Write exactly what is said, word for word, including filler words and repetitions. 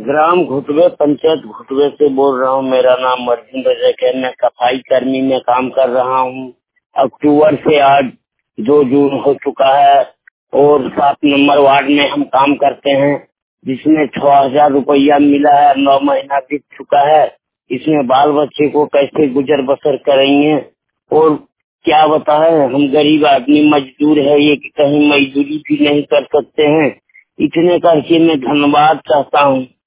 ग्राम घुटवे पंचायत घुटवे से बोल रहा हूँ। मेरा नाम अर्जुन रजक है। मैं सफाई कर्मी में काम कर रहा हूँ। अक्टूबर से आज दो जून हो चुका है और सात नंबर वार्ड में हम काम करते हैं, जिसमें छह हजार रुपया मिला है। नौ महीना बीत चुका है। इसमें बाल बच्चे को कैसे गुजर बसर करेंगे और क्या बताएं, हम गरीब आदमी मजदूर है, ये कि कहीं मजदूरी भी नहीं कर सकते हैं। इतने करके मैं धन्यवाद चाहता हूँ।